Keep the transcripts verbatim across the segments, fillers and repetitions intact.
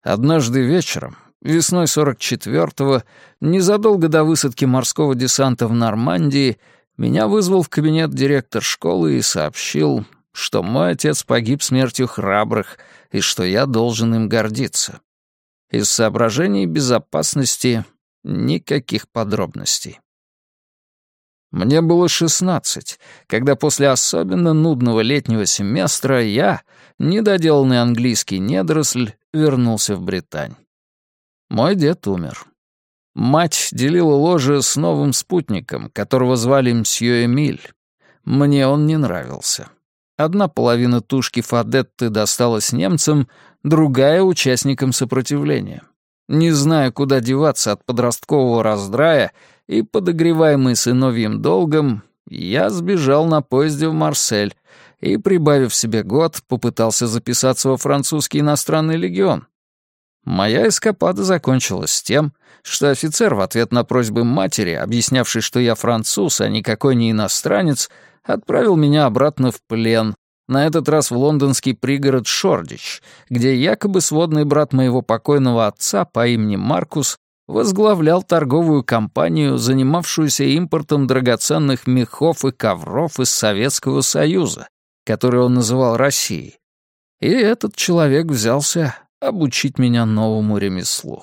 Однажды вечером, весной сорок четвёртого, незадолго до высадки морского десанта в Нормандии, меня вызвал в кабинет директор школы и сообщил, что мой отец погиб смертью храбрых и что я должен им гордиться. Из соображений безопасности никаких подробностей. Мне было шестнадцать, когда после особенно нудного летнего семестра я, недоделанный английский недоросль, вернулся в Британь. Мой дед умер. Мать делила ложе с новым спутником, которого звали мсье Эмиль. Мне он не нравился. Одна половина тушки Фадетты досталась немцам, другая — участникам сопротивления. Не зная, куда деваться от подросткового раздрая и подогреваемый сыновьим долгом, я сбежал на поезде в Марсель и, прибавив себе год, попытался записаться во французский иностранный легион. Моя эскапада закончилась тем, что офицер в ответ на просьбы матери, объяснявший, что я француз, а никакой не иностранец, отправил меня обратно в плен, на этот раз в лондонский пригород Шордич, где якобы сводный брат моего покойного отца по имени Маркус возглавлял торговую компанию, занимавшуюся импортом драгоценных мехов и ковров из Советского Союза, который он называл Россией. И этот человек взялся обучить меня новому ремеслу.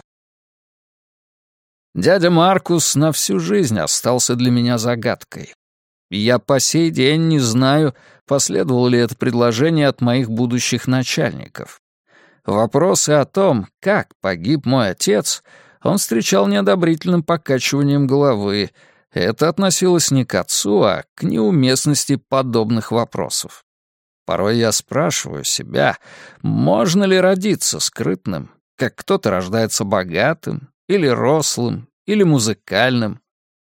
Дядя Маркус на всю жизнь остался для меня загадкой. Я по сей день не знаю, последовало ли это предложение от моих будущих начальников. Вопросы о том, как погиб мой отец, он встречал неодобрительным покачиванием головы. Это относилось не к отцу, а к неуместности подобных вопросов. Порой я спрашиваю себя, можно ли родиться скрытным, как кто-то рождается богатым, или рослым, или музыкальным.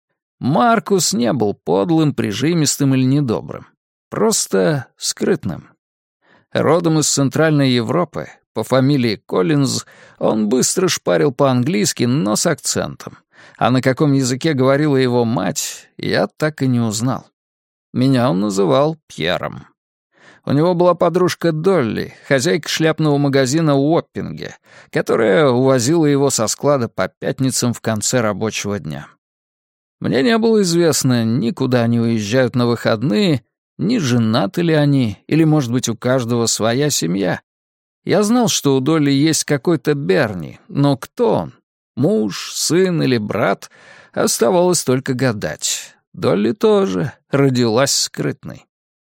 Маркус не был подлым, прижимистым или недобрым. Просто скрытным. Родом из Центральной Европы, по фамилии Коллинз, он быстро шпарил по-английски, но с акцентом. А на каком языке говорила его мать, я так и не узнал. Меня он называл Пьером. У него была подружка Долли, хозяйка шляпного магазина в Уоппинге, которая увозила его со склада по пятницам в конце рабочего дня. Мне не было известно, ни куда они уезжают на выходные, ни женаты ли они, или, может быть, у каждого своя семья. Я знал, что у Долли есть какой-то Берни, но кто он? Муж, сын или брат? Оставалось только гадать. Долли тоже родилась скрытной.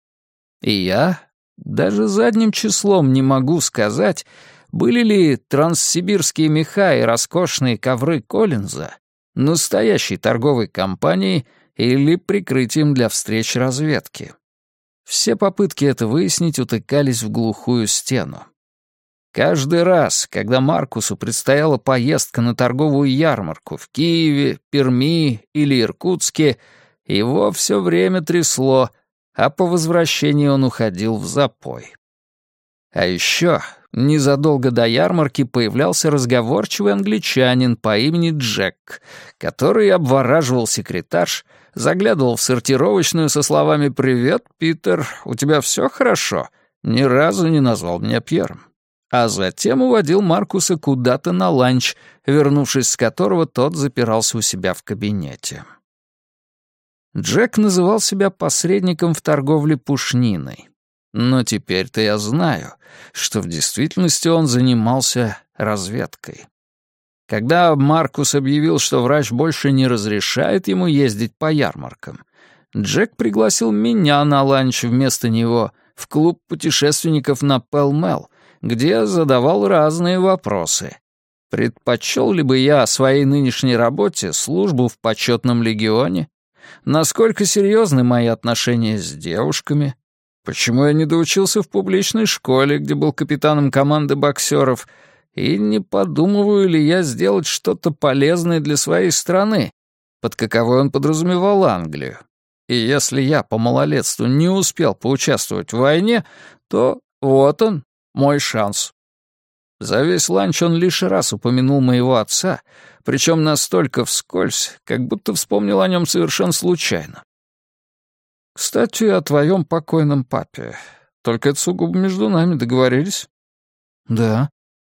И я даже задним числом не могу сказать, были ли транссибирские меха и роскошные ковры Коллинза настоящей торговой компанией или прикрытием для встреч разведки. Все попытки это выяснить утыкались в глухую стену. Каждый раз, когда Маркусу предстояла поездка на торговую ярмарку в Киеве, Перми или Иркутске, его все время трясло, а по возвращении он уходил в запой. А еще незадолго до ярмарки появлялся разговорчивый англичанин по имени Джек, который обвораживал секретарш, заглядывал в сортировочную со словами «Привет, Питер, у тебя все хорошо?» Ни разу не назвал меня Пьером. А затем уводил Маркуса куда-то на ланч, вернувшись с которого тот запирался у себя в кабинете. Джек называл себя посредником в торговле пушниной. Но теперь-то я знаю, что в действительности он занимался разведкой. Когда Маркус объявил, что врач больше не разрешает ему ездить по ярмаркам, Джек пригласил меня на ланч вместо него в клуб путешественников на Пэлл-Мэлл, где задавал разные вопросы. Предпочел ли бы я своей нынешней работе службу в почетном легионе? Насколько серьезны мои отношения с девушками? Почему я не доучился в публичной школе, где был капитаном команды боксеров? И не подумываю ли я сделать что-то полезное для своей страны, под каковой он подразумевал Англию? И если я по малолетству не успел поучаствовать в войне, то вот он, мой шанс. За весь ланч он лишь раз упомянул моего отца, причем настолько вскользь, как будто вспомнил о нем совершенно случайно. «Кстати, о твоем покойном папе. Только это сугубо между нами, договорились?» «Да».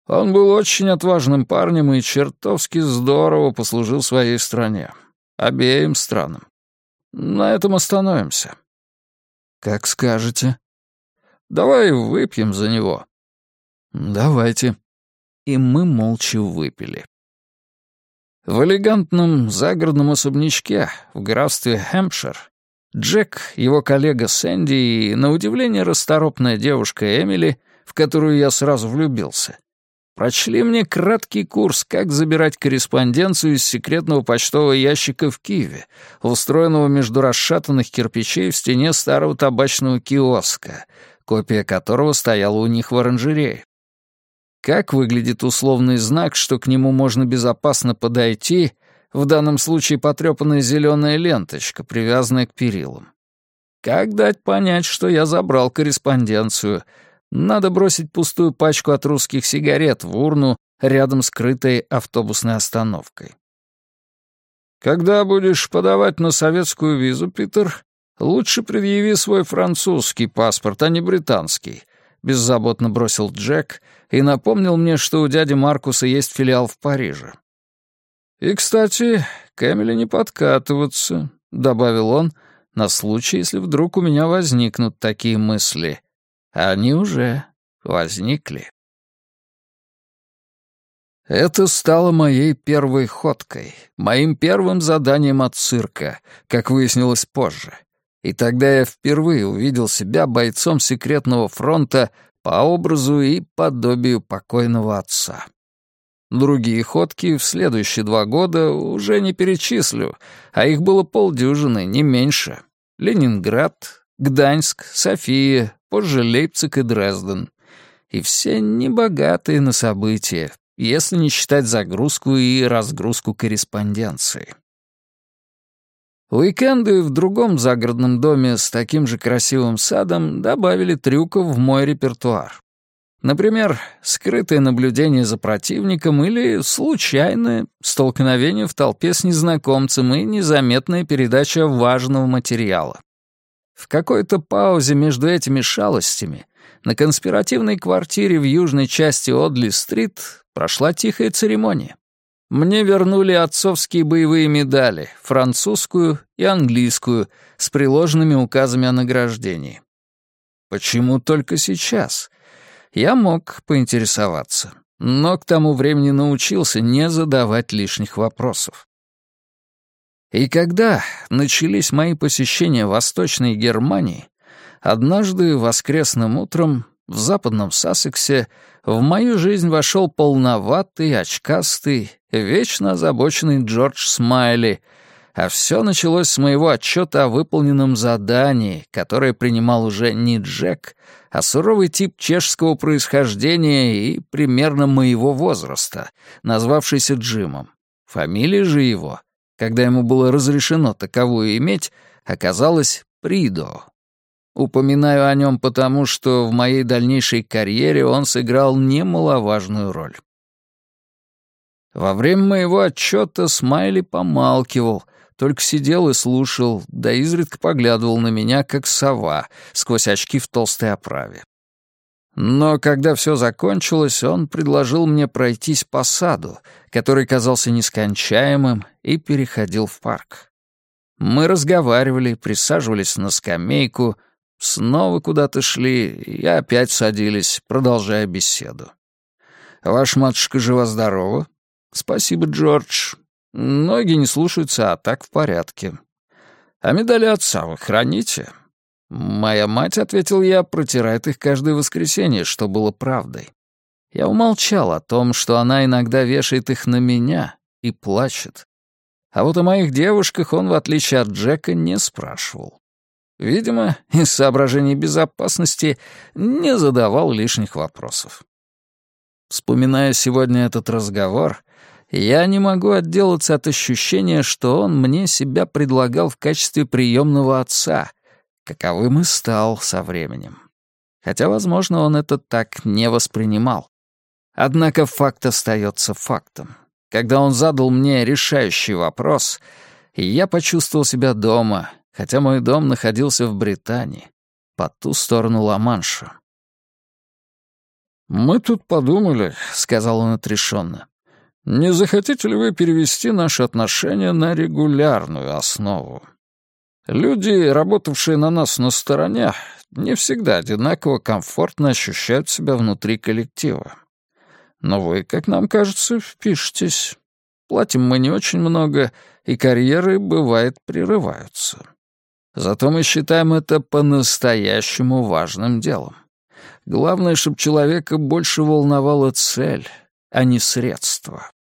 Он был очень отважным парнем и чертовски здорово послужил своей стране. Обеим странам. На этом остановимся. Как скажете. Давай выпьем за него. Давайте. И мы молча выпили. В элегантном загородном особнячке в графстве Хэмпшир Джек, его коллега Сэнди и, на удивление, расторопная девушка Эмили, в которую я сразу влюбился, прочли мне краткий курс, как забирать корреспонденцию из секретного почтового ящика в Киеве, устроенного между расшатанных кирпичей в стене старого табачного киоска, копия которого стояла у них в оранжерее. Как выглядит условный знак, что к нему можно безопасно подойти, в данном случае потрепанная зеленая ленточка, привязанная к перилам. Как дать понять, что я забрал корреспонденцию? Надо бросить пустую пачку от русских сигарет в урну рядом с крытой автобусной остановкой. Когда будешь подавать на советскую визу, Питер, лучше предъяви свой французский паспорт, а не британский, беззаботно бросил Джек и напомнил мне, что у дяди Маркуса есть филиал в Париже. «И, кстати, к Эмили не подкатываться», — добавил он, на случай, если вдруг у меня возникнут такие мысли. Они уже возникли. Это стало моей первой ходкой, моим первым заданием от цирка, как выяснилось позже. И тогда я впервые увидел себя бойцом секретного фронта по образу и подобию покойного отца. Другие ходки в следующие два года уже не перечислю, а их было полдюжины, не меньше. Ленинград, Гданьск, София, позже Лейпциг и Дрезден. И все небогатые на события, если не считать загрузку и разгрузку корреспонденции. Уикенды в другом загородном доме с таким же красивым садом добавили трюков в мой репертуар. Например, скрытое наблюдение за противником или случайное столкновение в толпе с незнакомцем и незаметная передача важного материала. В какой-то паузе между этими шалостями на конспиративной квартире в южной части Одли-стрит прошла тихая церемония. Мне вернули отцовские боевые медали, французскую и английскую, с приложенными указами о награждении. Почему только сейчас? Я мог поинтересоваться, но к тому времени научился не задавать лишних вопросов. И когда начались мои посещения Восточной Германии, однажды воскресным утром в западном Сассексе в мою жизнь вошел полноватый, очкастый, вечно озабоченный Джордж Смайли, а все началось с моего отчета о выполненном задании, которое принимал уже не Джек, а суровый тип чешского происхождения и примерно моего возраста, назвавшийся Джимом. Фамилия же его, когда ему было разрешено таковую иметь, оказалась Придо. Упоминаю о нем потому, что в моей дальнейшей карьере он сыграл немаловажную роль. Во время моего отчета Смайли помалкивал, только сидел и слушал, да изредка поглядывал на меня, как сова, сквозь очки в толстой оправе. Но когда все закончилось, он предложил мне пройтись по саду, который казался нескончаемым, и переходил в парк. Мы разговаривали, присаживались на скамейку, снова куда-то шли и опять садились, продолжая беседу. «Ваша матушка жива-здорова?» «Спасибо, Джордж. Ноги не слушаются, а так в порядке. А медали отца вы храните?» «Моя мать», — ответил я, — «протирает их каждое воскресенье, что было правдой». Я умолчал о том, что она иногда вешает их на меня и плачет. А вот о моих девушках он, в отличие от Джека, не спрашивал. Видимо, из соображений безопасности не задавал лишних вопросов. Вспоминая сегодня этот разговор, я не могу отделаться от ощущения, что он мне себя предлагал в качестве приемного отца, каковым и стал со временем. Хотя, возможно, он это так не воспринимал. Однако факт остается фактом. Когда он задал мне решающий вопрос, я почувствовал себя дома, хотя мой дом находился в Британии, по ту сторону Ла-Манша. «Мы тут подумали», — сказал он отрешенно, — «не захотите ли вы перевести наши отношения на регулярную основу? Люди, работавшие на нас на стороне, не всегда одинаково комфортно ощущают себя внутри коллектива. Но вы, как нам кажется, впишетесь. Платим мы не очень много, и карьеры, бывает, прерываются. Зато мы считаем это по-настоящему важным делом. Главное, чтобы человека больше волновала цель, а не средства».